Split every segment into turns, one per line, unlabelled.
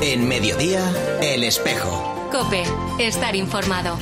En Mediodía, El Espejo.
COPE, estar informado.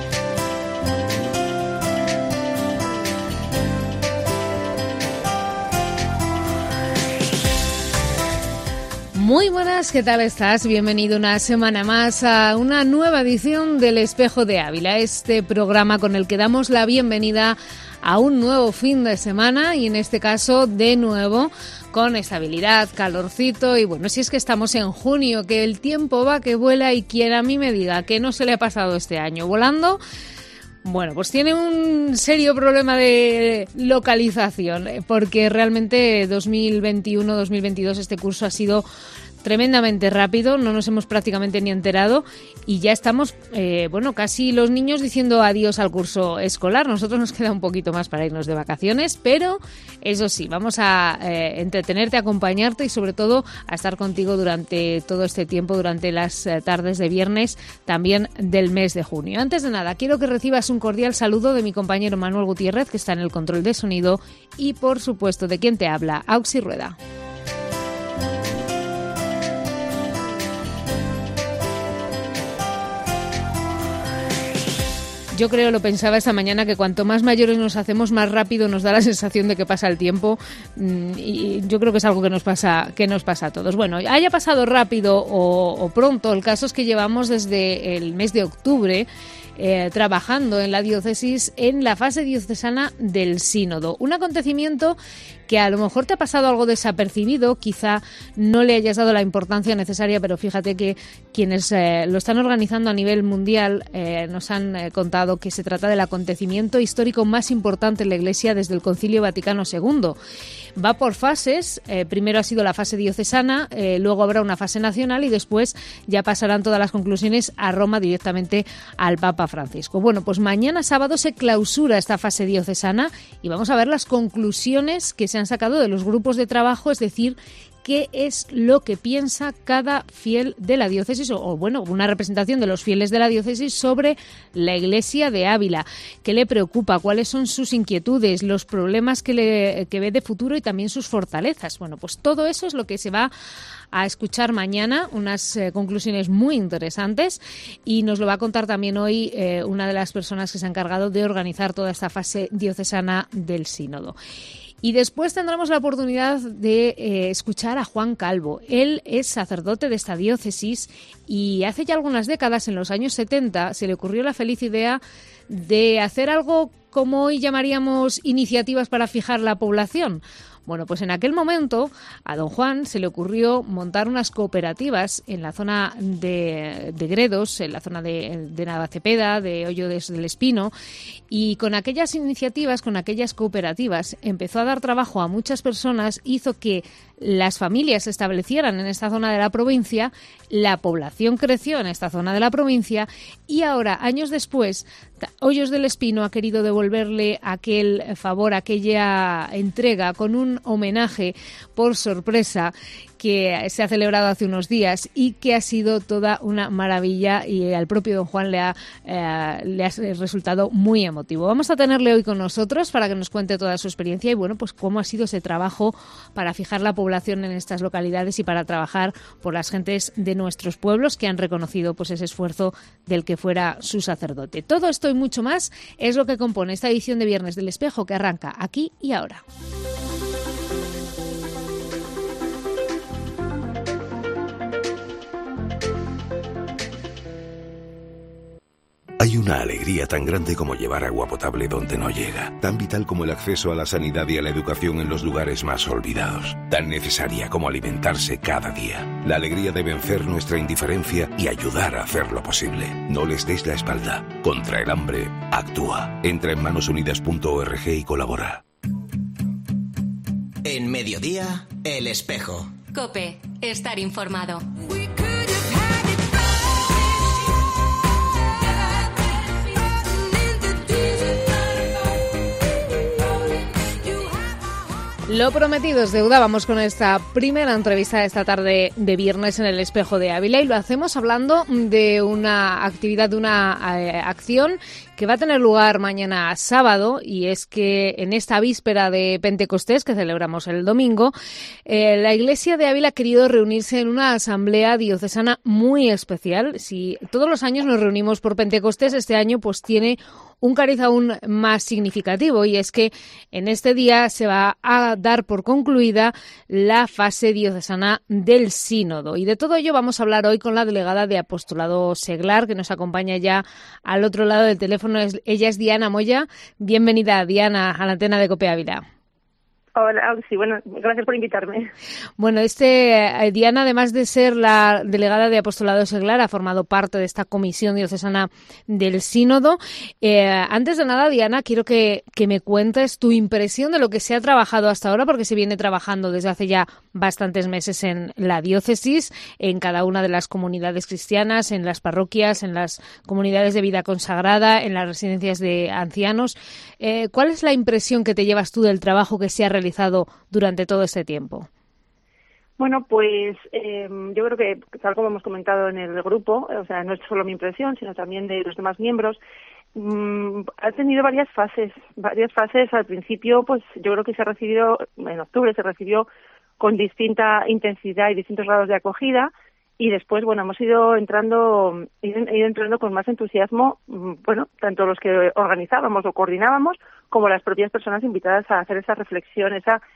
Muy buenas, ¿qué tal estás? Bienvenido una semana más a una nueva edición del Espejo de Ávila, este programa con el que damos la bienvenida a un nuevo fin de semana y en este caso de nuevo con estabilidad, calorcito y bueno, si es que estamos en junio, que el tiempo va que vuela y quien a mí me diga que no se le ha pasado este año volando, bueno, pues tiene un serio problema de localización porque realmente 2021-2022 este curso ha sido tremendamente rápido, no nos hemos prácticamente ni enterado y ya estamos, casi los niños diciendo adiós al curso escolar. Nosotros nos queda un poquito más para irnos de vacaciones, pero eso sí, vamos a entretenerte, acompañarte y sobre todo a estar contigo durante todo este tiempo, durante las tardes de viernes también del mes de junio. Antes de nada, quiero que recibas un cordial saludo de mi compañero Manuel Gutiérrez, que está en el control de sonido, y por supuesto de quien te habla, Auxi Rueda. Yo creo, lo pensaba esta mañana, que cuanto más mayores nos hacemos, más rápido nos da la sensación de que pasa el tiempo y yo creo que es algo que nos pasa a todos. Bueno, haya pasado rápido o pronto, el caso es que llevamos desde el mes de octubre trabajando en la diócesis en la fase diocesana del sínodo. Un acontecimiento que a lo mejor te ha pasado algo desapercibido, quizá no le hayas dado la importancia necesaria, pero fíjate que quienes lo están organizando a nivel mundial nos han contado que se trata del acontecimiento histórico más importante en la Iglesia desde el Concilio Vaticano II. Va por fases, primero ha sido la fase diocesana, luego habrá una fase nacional y después ya pasarán todas las conclusiones a Roma directamente al Papa Francisco. Bueno, pues mañana sábado se clausura esta fase diocesana y vamos a ver las conclusiones que se han sacado de los grupos de trabajo, es decir, qué es lo que piensa cada fiel de la diócesis o una representación de los fieles de la diócesis sobre la Iglesia de Ávila, qué le preocupa, cuáles son sus inquietudes, los problemas que ve de futuro y también sus fortalezas. Bueno, pues todo eso es lo que se va a escuchar mañana, unas conclusiones muy interesantes, y nos lo va a contar también hoy una de las personas que se ha encargado de organizar toda esta fase diocesana del sínodo. Y después tendremos la oportunidad de escuchar a Juan Calvo. Él es sacerdote de esta diócesis y hace ya algunas décadas, en los años 70, se le ocurrió la feliz idea de hacer algo como hoy llamaríamos iniciativas para fijar la población. Bueno, pues en aquel momento a don Juan se le ocurrió montar unas cooperativas en la zona de Gredos, en la zona de Navacepeda, de Hoyo del Espino, y con aquellas iniciativas, con aquellas cooperativas, empezó a dar trabajo a muchas personas, hizo que las familias se establecieran en esta zona de la provincia, la población creció en esta zona de la provincia y ahora, años después, Hoyos del Espino ha querido devolverle aquel favor, aquella entrega con un homenaje por sorpresa que se ha celebrado hace unos días y que ha sido toda una maravilla y al propio don Juan le ha resultado muy emotivo. Vamos a tenerle hoy con nosotros para que nos cuente toda su experiencia y bueno, pues cómo ha sido ese trabajo para fijar la población en estas localidades y para trabajar por las gentes de nuestros pueblos que han reconocido pues ese esfuerzo del que fuera su sacerdote. Todo esto y mucho más es lo que compone esta edición de Viernes del Espejo que arranca aquí y ahora.
Hay una alegría tan grande como llevar agua potable donde no llega, tan vital como el acceso a la sanidad y a la educación en los lugares más olvidados, tan necesaria como alimentarse cada día. La alegría de vencer nuestra indiferencia y ayudar a hacerlo posible. No les des la espalda. Contra el hambre, actúa. Entra en manosunidas.org y colabora.
En Mediodía, El Espejo.
COPE, estar informado.
Lo prometido es deuda. Vamos con esta primera entrevista de esta tarde de viernes en el Espejo de Ávila y lo hacemos hablando de una actividad, de una acción que va a tener lugar mañana sábado, y es que en esta víspera de Pentecostés, que celebramos el domingo, la Iglesia de Ávila ha querido reunirse en una asamblea diocesana muy especial. Si todos los años nos reunimos por Pentecostés, este año pues tiene un cariz aún más significativo, y es que en este día se va a dar por concluida la fase diocesana del sínodo. Y de todo ello vamos a hablar hoy con la delegada de Apostolado Seglar, que nos acompaña ya al otro lado del teléfono. Ella es Diana Moya. Bienvenida, Diana, a la antena de COPE Ávila.
Hola, sí, bueno, gracias por invitarme.
Bueno, Diana, además de ser la delegada de Apostolado Seglar, ha formado parte de esta comisión diocesana del sínodo. Antes de nada, Diana, quiero que me cuentes tu impresión de lo que se ha trabajado hasta ahora, porque se viene trabajando desde hace ya bastantes meses en la diócesis, en cada una de las comunidades cristianas, en las parroquias, en las comunidades de vida consagrada, en las residencias de ancianos. ¿Cuál es la impresión que te llevas tú del trabajo que se ha realizado durante todo este tiempo?
Bueno, pues yo creo que, tal como hemos comentado en el grupo, o sea, no es solo mi impresión, sino también de los demás miembros, ha tenido varias fases. Al principio, pues yo creo que se ha recibido, en octubre se recibió con distinta intensidad y distintos grados de acogida, y después, bueno, hemos ido entrando con más entusiasmo, bueno, tanto los que organizábamos o coordinábamos, como las propias personas invitadas a hacer esa reflexión,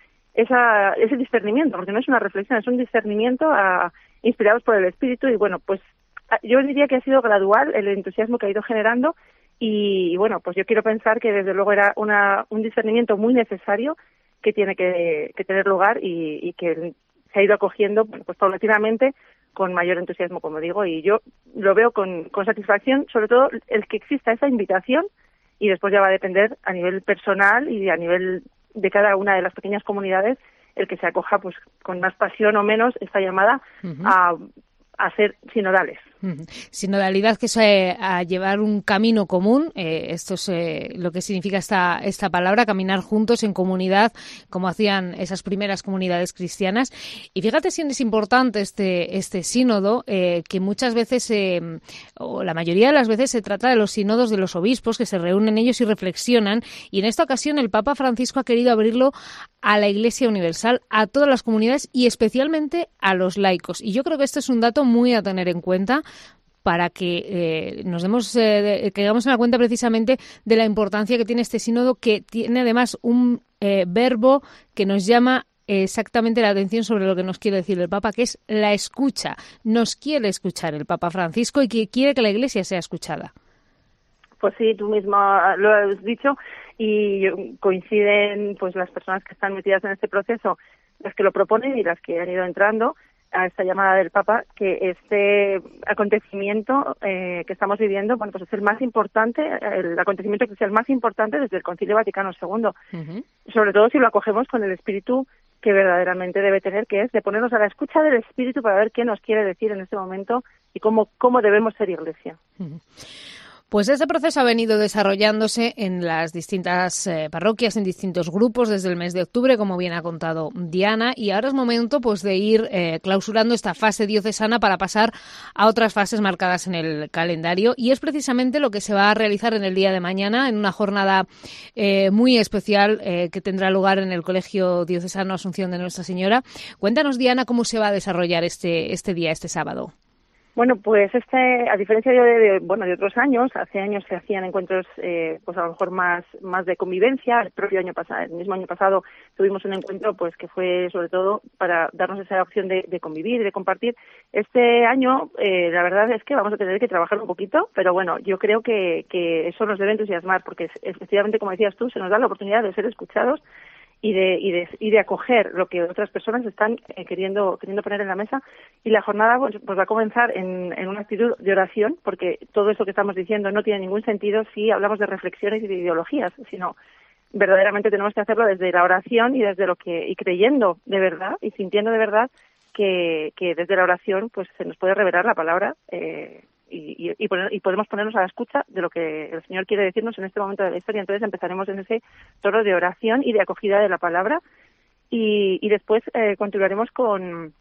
ese discernimiento, porque no es una reflexión, es un discernimiento inspirados por el Espíritu. Y bueno, pues yo diría que ha sido gradual el entusiasmo que ha ido generando, y bueno, pues yo quiero pensar que desde luego era un discernimiento muy necesario que tiene que tener lugar, y que se ha ido acogiendo pues paulatinamente con mayor entusiasmo, como digo, y yo lo veo con satisfacción, sobre todo el que exista esa invitación, y después ya va a depender a nivel personal y a nivel de cada una de las pequeñas comunidades el que se acoja pues con más pasión o menos esta llamada a ser sinodales.
Sinodalidad, que es a llevar un camino común. Esto es lo que significa esta palabra, caminar juntos en comunidad, como hacían esas primeras comunidades cristianas. Y fíjate si es importante este sínodo, que muchas veces, o la mayoría de las veces, se trata de los sínodos de los obispos, que se reúnen ellos y reflexionan. Y en esta ocasión el Papa Francisco ha querido abrirlo a la Iglesia Universal, a todas las comunidades y especialmente a los laicos. Y yo creo que este es un dato muy a tener en cuenta, para que caigamos en la cuenta precisamente de la importancia que tiene este sínodo, que tiene además un verbo que nos llama exactamente la atención sobre lo que nos quiere decir el Papa, que es la escucha. Nos quiere escuchar el Papa Francisco, y que quiere que la Iglesia sea escuchada.
Pues sí, tú misma lo has dicho, y coinciden pues las personas que están metidas en este proceso, las que lo proponen y las que han ido entrando a esta llamada del Papa, que este acontecimiento que estamos viviendo, bueno, pues es el más importante, el acontecimiento eclesial más importante desde el Concilio Vaticano II. Uh-huh. Sobre todo si lo acogemos con el espíritu que verdaderamente debe tener, que es de ponernos a la escucha del Espíritu para ver qué nos quiere decir en este momento y cómo debemos ser Iglesia. Uh-huh.
Pues este proceso ha venido desarrollándose en las distintas parroquias, en distintos grupos desde el mes de octubre, como bien ha contado Diana, y ahora es momento pues de ir clausurando esta fase diocesana para pasar a otras fases marcadas en el calendario, y es precisamente lo que se va a realizar en el día de mañana, en una jornada muy especial que tendrá lugar en el Colegio Diocesano Asunción de Nuestra Señora. Cuéntanos, Diana, cómo se va a desarrollar este día, este sábado.
Bueno, pues a diferencia de otros años, hace años se hacían encuentros, pues a lo mejor más de convivencia. El mismo año pasado tuvimos un encuentro, pues que fue sobre todo para darnos esa opción de convivir y de compartir. Este año, la verdad es que vamos a tener que trabajar un poquito, pero bueno, yo creo que eso nos debe entusiasmar, porque efectivamente, como decías tú, se nos da la oportunidad de ser escuchados y de acoger lo que otras personas están queriendo poner en la mesa. Y la jornada pues va a comenzar en una actitud de oración, porque todo eso que estamos diciendo no tiene ningún sentido si hablamos de reflexiones y de ideologías, sino verdaderamente tenemos que hacerlo desde la oración y creyendo de verdad y sintiendo de verdad que desde la oración pues se nos puede revelar la palabra y podemos ponernos a la escucha de lo que el Señor quiere decirnos en este momento de la historia. Entonces empezaremos en ese tono de oración y de acogida de la palabra, y después continuaremos con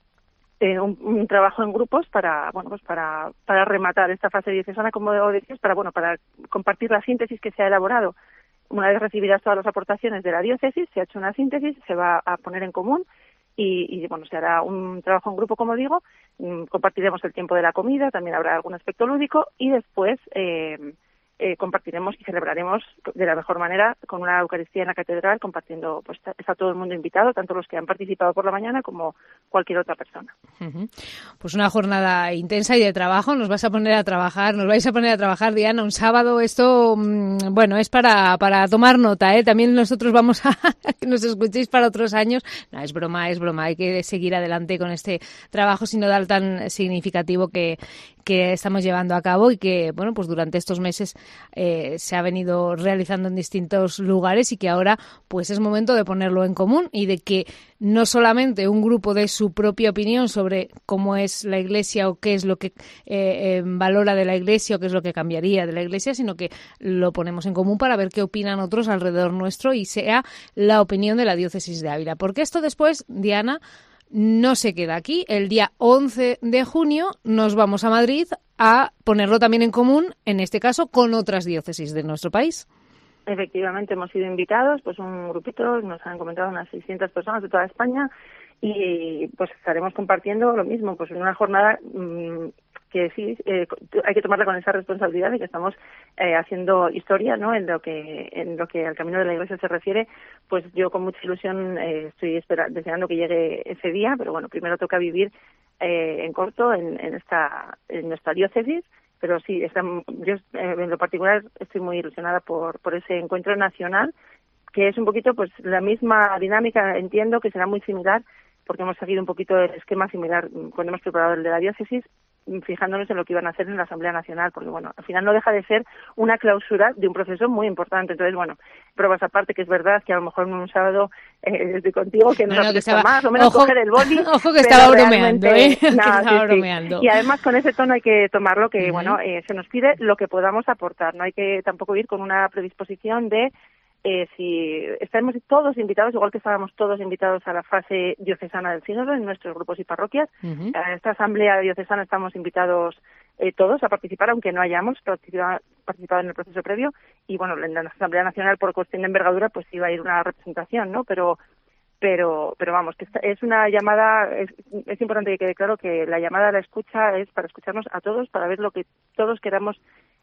un trabajo en grupos para rematar esta fase diocesana, como decías, para compartir la síntesis que se ha elaborado. Una vez recibidas todas las aportaciones de la diócesis, se ha hecho una síntesis, se va a poner en común y se hará un trabajo en grupo, como digo. Compartiremos el tiempo de la comida, también habrá algún aspecto lúdico y después compartiremos y celebraremos de la mejor manera con una Eucaristía en la catedral, compartiendo, pues está todo el mundo invitado, tanto los que han participado por la mañana como cualquier otra persona.
Pues una jornada intensa y de trabajo. Nos vais a poner a trabajar, Diana, un sábado. Esto, es para tomar nota, ¿eh? También nosotros vamos a que nos escuchéis para otros años. No, es broma. Hay que seguir adelante con este trabajo sinodal tan significativo que estamos llevando a cabo y que, pues durante estos meses se ha venido realizando en distintos lugares y que ahora pues es momento de ponerlo en común y de que no solamente un grupo dé su propia opinión sobre cómo es la Iglesia o qué es lo que valora de la Iglesia o qué es lo que cambiaría de la Iglesia, sino que lo ponemos en común para ver qué opinan otros alrededor nuestro y sea la opinión de la Diócesis de Ávila. Porque esto después, Diana, no se queda aquí. El día 11 de junio nos vamos a Madrid a ponerlo también en común, en este caso, con otras diócesis de nuestro país.
Efectivamente, hemos sido invitados, pues un grupito, nos han comentado unas 600 personas de toda España y pues estaremos compartiendo lo mismo, pues en una jornada que sí, hay que tomarla con esa responsabilidad de que estamos haciendo historia, ¿no? En lo que al camino de la Iglesia se refiere, pues yo con mucha ilusión estoy deseando que llegue ese día, pero bueno, primero toca vivir en corto en nuestra diócesis, pero sí, yo en lo particular estoy muy ilusionada por ese encuentro nacional, que es un poquito pues la misma dinámica, entiendo que será muy similar, porque hemos seguido un poquito el esquema similar cuando hemos preparado el de la diócesis, fijándonos en lo que iban a hacer en la Asamblea Nacional, porque bueno, al final no deja de ser una clausura de un proceso muy importante. Entonces, bueno, pruebas aparte que es verdad que a lo mejor en un sábado estoy contigo que nos apetece más o menos coger el boli.
Ojo que estaba bromeando, bromeando.
Y además con ese tono hay que tomarlo que, se nos pide lo que podamos aportar. No hay que tampoco ir con una predisposición de si estamos todos invitados, igual que estábamos todos invitados a la fase diocesana del sínodo en nuestros grupos y parroquias, a esta asamblea diocesana estamos invitados todos a participar, aunque no hayamos participado en el proceso previo, y bueno, en la Asamblea Nacional por cuestión de envergadura pues iba a ir una representación, ¿no? Pero vamos, que es una llamada, es importante que quede claro que la llamada a la escucha es para escucharnos a todos, para ver lo que todos queramos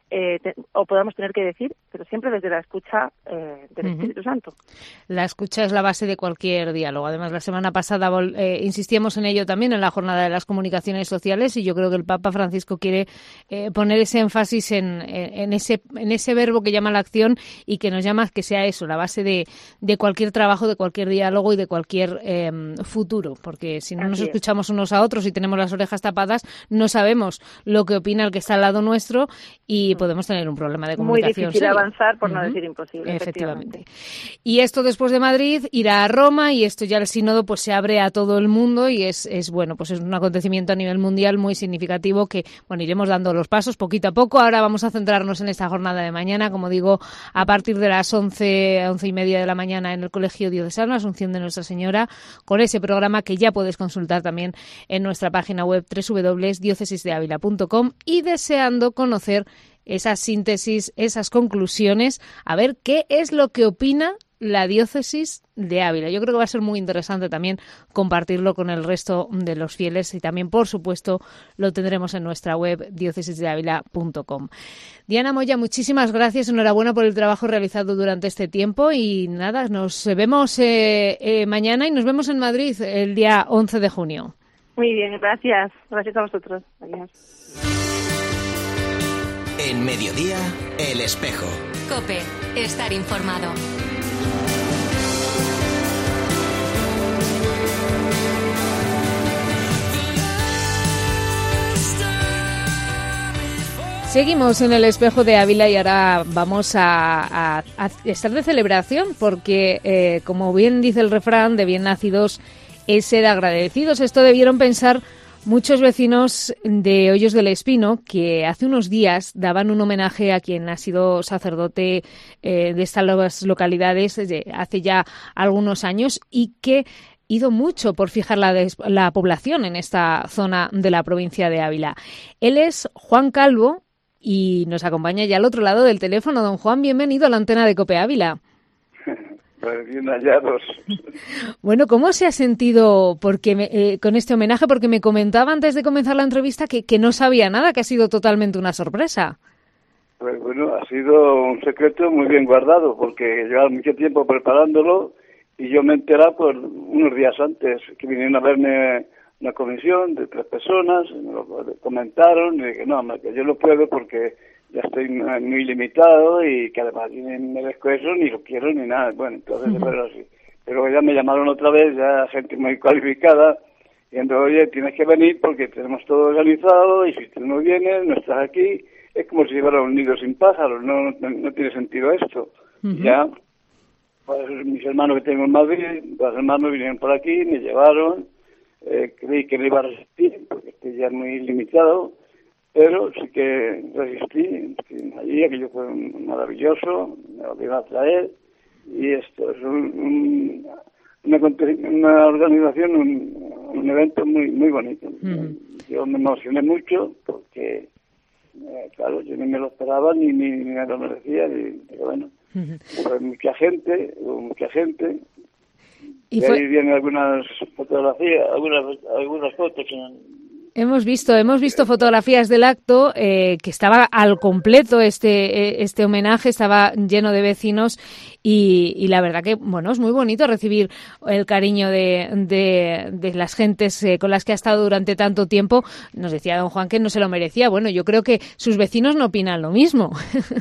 o podamos tener que decir, pero siempre desde la escucha del Espíritu Santo.
La escucha es la base de cualquier diálogo. Además, la semana pasada insistíamos en ello también en la jornada de las comunicaciones sociales y yo creo que el Papa Francisco quiere poner ese énfasis en ese verbo que llama la acción y que nos llama que sea eso, la base de cualquier trabajo, de cualquier diálogo y de cualquier futuro, porque si no nos escuchamos unos a otros y tenemos las orejas tapadas, no sabemos lo que opina el que está al lado nuestro y podemos tener un problema de comunicación.
Muy difícil
serio.
Avanzar, por no decir imposible.
Efectivamente. Y esto después de Madrid irá a Roma y esto ya el sínodo pues se abre a todo el mundo y es un acontecimiento a nivel mundial muy significativo que iremos dando los pasos poquito a poco. Ahora vamos a centrarnos en esta jornada de mañana, como digo, a partir de las 11:30 de la mañana en el Colegio Diocesano, Asunción de Nuestra Señora, con ese programa que ya puedes consultar también en nuestra página web www.diocesisdeavila.com y deseando conocer esas síntesis, esas conclusiones, a ver qué es lo que opina la Diócesis de Ávila. Yo creo que va a ser muy interesante también compartirlo con el resto de los fieles y también, por supuesto, lo tendremos en nuestra web diocesisdeavila.com. Diana Moya, muchísimas gracias, enhorabuena por el trabajo realizado durante este tiempo y nada, nos vemos mañana y nos vemos en Madrid el día 11 de junio.
Muy bien, gracias. Gracias a vosotros. Adiós.
En Mediodía, El Espejo.
COPE, estar informado.
Seguimos en El Espejo de Ávila y ahora vamos a estar de celebración porque, como bien dice el refrán, de bien nacidos es ser agradecidos. Esto debieron pensar muchos vecinos de Hoyos del Espino, que hace unos días daban un homenaje a quien ha sido sacerdote de estas localidades hace ya algunos años y que ido mucho por fijar la población en esta zona de la provincia de Ávila. Él es Juan Calvo y nos acompaña ya al otro lado del teléfono. Don Juan, bienvenido a la antena de COPE Ávila.
Pues bien hallados.
Bueno, ¿cómo se ha sentido con este homenaje? Porque me comentaba antes de comenzar la entrevista que no sabía nada, que ha sido totalmente una sorpresa.
Pues bueno, ha sido un secreto muy bien guardado, porque llevaba mucho tiempo preparándolo y yo me enteré por unos días antes, que vinieron a verme una comisión de 3 personas, me lo comentaron y dije, no, que yo no puedo porque ya estoy muy limitado y que además ni merezco eso, ni lo quiero, ni nada. Bueno, entonces fue así. Pero ya me llamaron otra vez, ya gente muy cualificada, diciendo, oye, tienes que venir porque tenemos todo organizado y si tú no vienes, no estás aquí, es como si fuera un nido sin pájaros, no tiene sentido esto. Ya, pues mis hermanos que tengo en Madrid, los hermanos vinieron por aquí, me llevaron, creí que me iba a resistir porque estoy ya muy limitado, pero sí que resistí, allí aquello fue maravilloso, me lo iba a traer y esto es una organización, un evento muy muy bonito. Yo me emocioné mucho porque, claro, yo ni me lo esperaba ni me lo merecía, pero bueno, fue mucha gente, y ahí vienen algunas fotografías, algunas fotos.
Hemos visto fotografías del acto, que estaba al completo este homenaje, estaba lleno de vecinos y la verdad que, bueno, es muy bonito recibir el cariño de las gentes con las que ha estado durante tanto tiempo. Nos decía don Juan que no se lo merecía. Bueno, yo creo que sus vecinos no opinan lo mismo.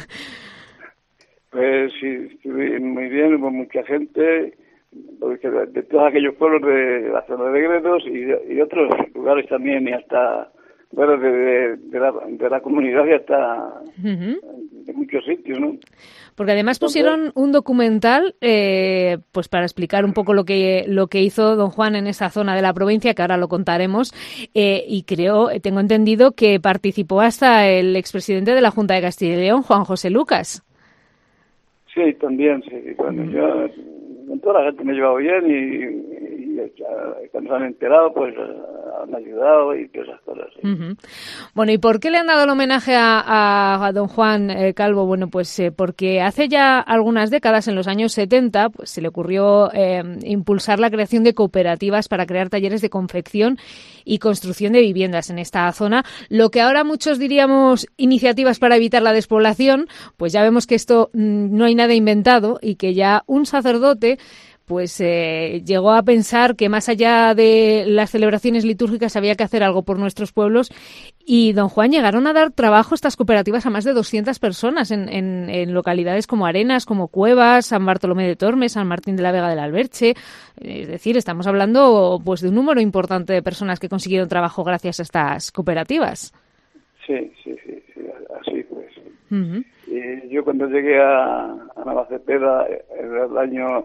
Pues sí, estuve muy bien, hubo mucha gente, porque de todos aquellos pueblos de la zona de Gredos y otros lugares también, y hasta fuera de la comunidad y hasta de muchos sitios, ¿no?
Porque además pusieron un documental pues para explicar un poco lo que hizo don Juan en esa zona de la provincia, que ahora lo contaremos, y tengo entendido que participó hasta el expresidente de la Junta de Castilla y León, Juan José Lucas.
Sí, también, sí. Bueno, yo con toda la gente me he llevado bien y cuando se han enterado, pues han ayudado y todas esas cosas. Sí.
Bueno, ¿y por qué le han dado el homenaje a don Juan Calvo? Bueno, pues porque hace ya algunas décadas, en los años 70, pues se le ocurrió impulsar la creación de cooperativas para crear talleres de confección y construcción de viviendas en esta zona. Lo que ahora muchos diríamos iniciativas para evitar la despoblación, pues ya vemos que esto no hay nada inventado y que ya un sacerdote pues llegó a pensar que más allá de las celebraciones litúrgicas había que hacer algo por nuestros pueblos y don Juan llegaron a dar trabajo estas cooperativas a más de 200 personas en localidades como Arenas, como Cuevas, San Bartolomé de Tormes, San Martín de la Vega del Alberche. Es decir, estamos hablando pues de un número importante de personas que consiguieron trabajo gracias a estas cooperativas.
Sí, así pues. Y yo cuando llegué a Navacepeda en el año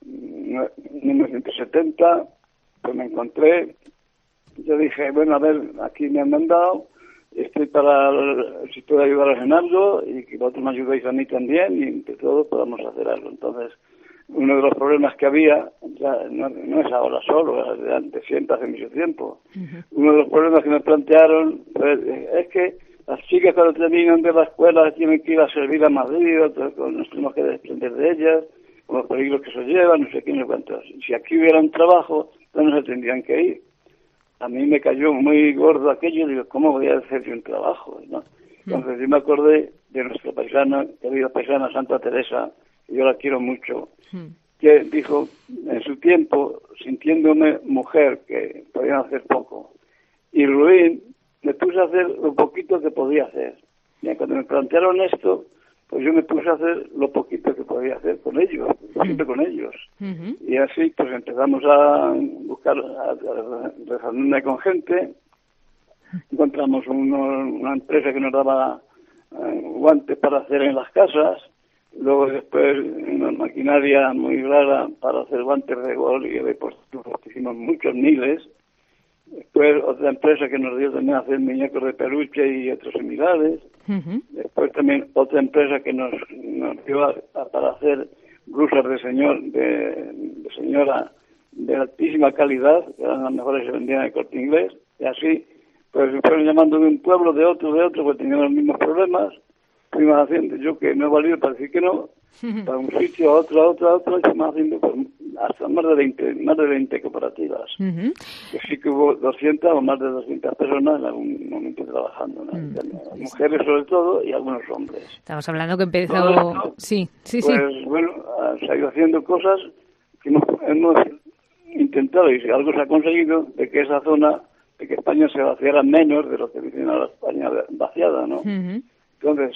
1970, pues me encontré, yo dije, bueno, a ver, aquí me han mandado, estoy para, si puedo ayudaros en algo y que vosotros me ayudéis a mí también y entre todos podamos hacer algo. Entonces, uno de los problemas que había, ya no es ahora solo, es de antes, siempre hace mucho tiempo. Uno de los problemas que me plantearon es que las chicas cuando terminan de la escuela tienen que ir a servir a Madrid, nos tenemos que desprender de ellas, con los peligros que se llevan, no sé qué, no sé cuántos. Si aquí hubiera un trabajo, no se tendrían que ir. A mí me cayó muy gordo aquello, digo, ¿cómo voy a hacer yo un trabajo? ¿No? Entonces yo me acordé de nuestra paisana, querida paisana Santa Teresa, y yo la quiero mucho, que dijo, en su tiempo, sintiéndome mujer, que podía hacer poco, y ruin, me puse a hacer lo poquito que podía hacer. Y cuando me plantearon esto, pues yo me puse a hacer lo poquito que podía hacer con ellos, siempre con ellos. Y así pues empezamos a buscar, a reunirme con gente, encontramos una empresa que nos daba guantes para hacer en las casas, luego después una maquinaria muy rara para hacer guantes de gol y de deportivos, hicimos muchos miles. Después otra empresa que nos dio también a hacer muñecos de peluche y otros similares. Después también otra empresa que nos dio para hacer blusas de señora de altísima calidad, que eran las mejores que se vendían en el Corte Inglés, y así, pues me fueron llamando de un pueblo, de otro, porque tenían los mismos problemas, fuimos haciendo, yo que no he valido para decir que no, para un sitio, a otro, y fuimos haciendo pues, hasta más de 20 cooperativas. Que sí que hubo 200 o más de 200 personas en algún momento trabajando, ¿no? Mujeres sobre todo y algunos hombres.
Estamos hablando que empezó...
Esto,
sí.
Pues bueno, se ha ido haciendo cosas que hemos intentado, y si algo se ha conseguido, de que esa zona, de que España se vaciara menos de lo que tiene la España vaciada, ¿no? Entonces,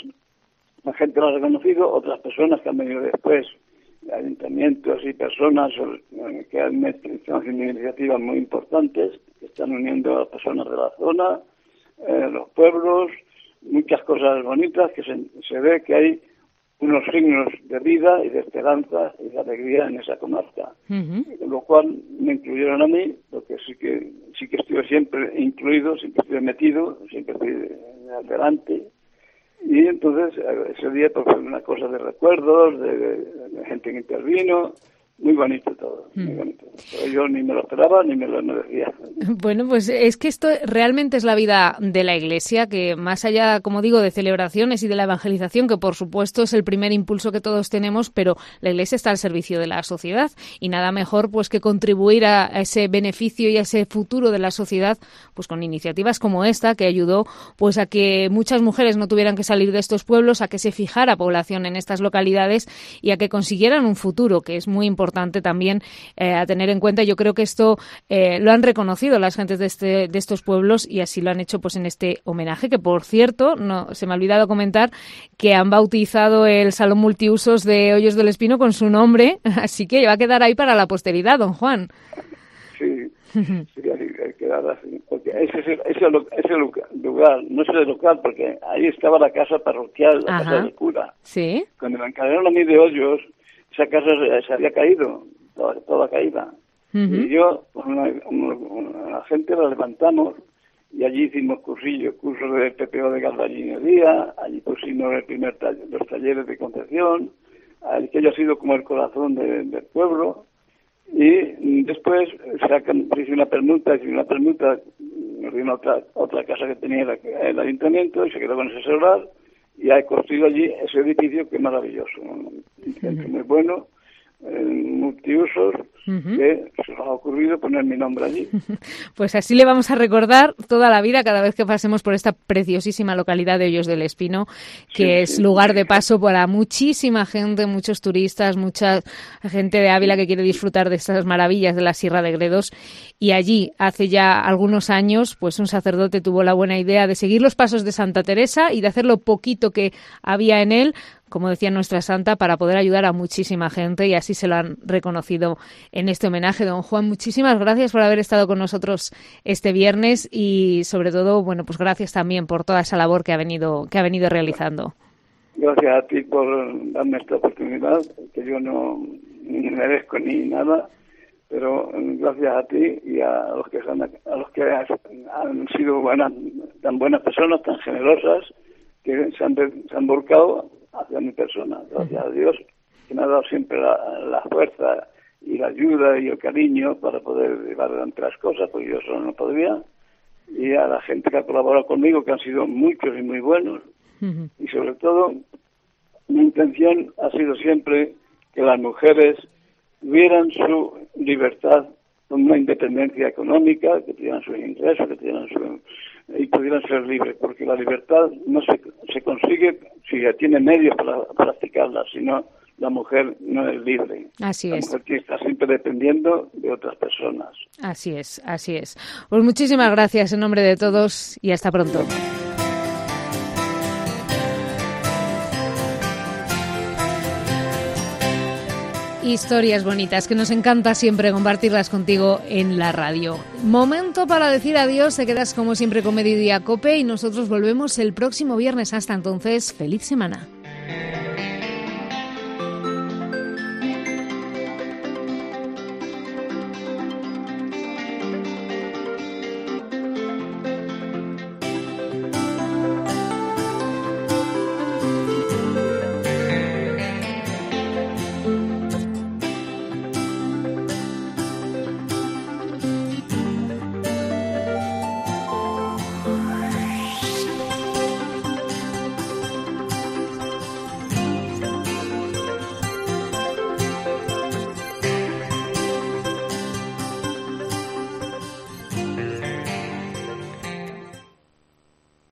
la gente lo ha reconocido, otras personas que han venido después, ayuntamientos y personas que han hecho iniciativas muy importantes, que están uniendo a las personas de la zona, los pueblos, muchas cosas bonitas, que se ve que hay unos signos de vida y de esperanza y de alegría en esa comarca. Con lo cual me incluyeron a mí, porque sí que estuve siempre incluido, siempre estuve metido, siempre estoy adelante. Y entonces ese día pues, fue una cosa de recuerdos, de gente que intervino, muy bonito todo, muy bonito. Pero yo ni me lo esperaba ni me lo merecía.
Bueno, pues es que esto realmente es la vida de la Iglesia, que más allá, como digo, de celebraciones y de la evangelización, que por supuesto es el primer impulso que todos tenemos, pero la Iglesia está al servicio de la sociedad y nada mejor pues que contribuir a ese beneficio y a ese futuro de la sociedad pues con iniciativas como esta, que ayudó pues a que muchas mujeres no tuvieran que salir de estos pueblos, a que se fijara población en estas localidades y a que consiguieran un futuro, que es muy importante también a tener en cuenta. Yo creo que esto lo han reconocido las gentes de estos pueblos y así lo han hecho pues en este homenaje, que por cierto, no se me ha olvidado comentar que han bautizado el Salón Multiusos de Hoyos del Espino con su nombre, así que va a quedar ahí para la posteridad, don Juan.
Sí, hay que quedar así, porque ese lugar, no es el local, porque ahí estaba la casa parroquial, la casa del cura.
Sí.
Cuando me encargaron a mí de Hoyos, esa casa se había caído, toda caída. Y yo, con la gente la levantamos y allí hicimos cursos de PPO de galvañinería, allí pusimos los talleres de Concepción, aquello ha sido como el corazón del pueblo. Y después hice una permuta, nos dio otra casa que tenía el ayuntamiento y se quedó con ese solar. Y ha construido allí ese edificio que es maravilloso, un centro muy bueno, multiusos, que se nos ha ocurrido poner mi nombre allí.
Pues así le vamos a recordar toda la vida cada vez que pasemos por esta preciosísima localidad de Hoyos del Espino, que es lugar de paso para muchísima gente, muchos turistas, mucha gente de Ávila que quiere disfrutar de estas maravillas de la Sierra de Gredos. Y allí, hace ya algunos años, pues un sacerdote tuvo la buena idea de seguir los pasos de Santa Teresa y de hacer lo poquito que había en él, como decía nuestra santa, para poder ayudar a muchísima gente, y así se lo han reconocido en este homenaje. Don Juan, muchísimas gracias por haber estado con nosotros este viernes y sobre todo, bueno, pues gracias también por toda esa labor que ha venido realizando.
Gracias a ti por darme esta oportunidad, que yo no merezco ni nada, pero gracias a ti y a los que han sido tan buenas personas, tan generosas, que se han volcado hacia mi persona. Gracias a Dios, que me ha dado siempre la fuerza y la ayuda y el cariño para poder llevar adelante las cosas, porque yo solo no podría. Y a la gente que ha colaborado conmigo, que han sido muchos y muy buenos. Y sobre todo, mi intención ha sido siempre que las mujeres tuvieran su libertad, con una independencia económica, que tuvieran sus ingresos, y pudieran ser libres, porque la libertad no se consigue si ya tiene medios para practicarla, sino la mujer no es libre.
Así
la
es.
mujer que está siempre dependiendo de otras personas.
Así es. Pues muchísimas gracias en nombre de todos y hasta pronto. Historias bonitas que nos encanta siempre compartirlas contigo en la radio. Momento para decir adiós, te quedas como siempre con Mediodía Cope y nosotros volvemos el próximo viernes. Hasta entonces, feliz semana.